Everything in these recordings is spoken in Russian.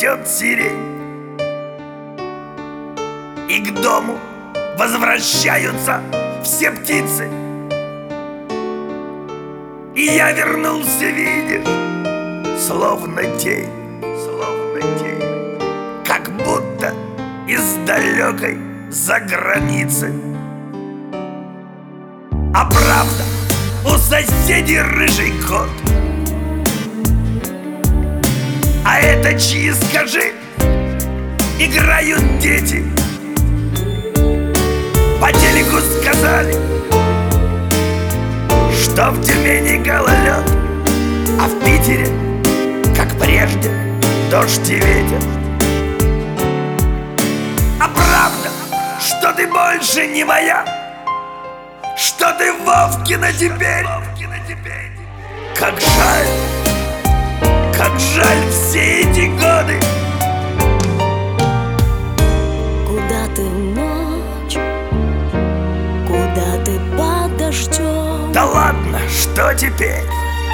цветет сирень, и к дому возвращаются все птицы. И я вернулся, видишь, словно тень, как будто из далекой заграницы. А правда, у соседей рыжий кот. А это чьи, скажи? Играют дети. По телеку сказали, что в Тюмени гололед, а в Питере, как прежде, дождь и ветер. А правда, что ты больше не моя, что ты Вовкина теперь. Как жаль все эти годы. Куда ты в ночь, куда ты под дождем? Да ладно, что теперь?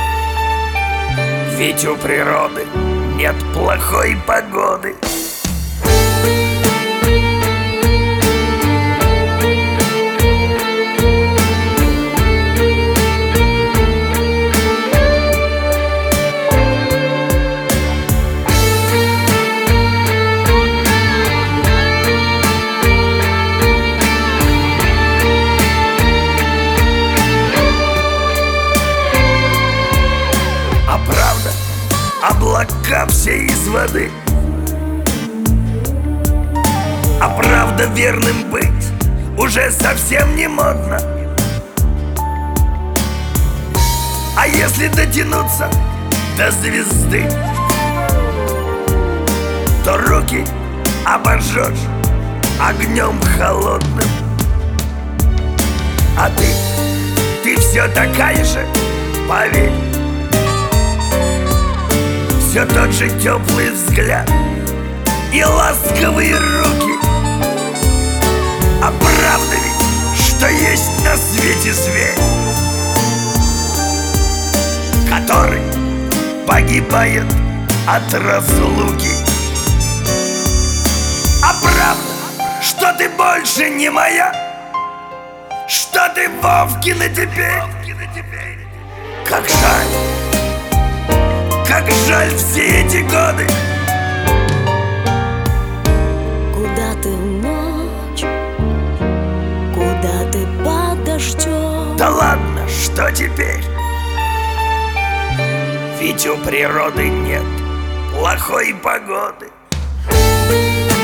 Ведь у природы нет плохой погоды. Облака все из воды. А правда, верным быть уже совсем не модно. А если дотянуться до звезды, то руки обожжешь огнем холодным. А ты все такая же, поверь. Все тот же теплый взгляд и ласковые руки. А правда ведь, что есть на свете зверь, который погибает от разлуки. А правда, что ты больше не моя, что ты Вовкина теперь. Как жаль все эти годы. Куда ты в ночь, куда ты под дождем? Да ладно, что теперь? Ведь у природы нет плохой погоды.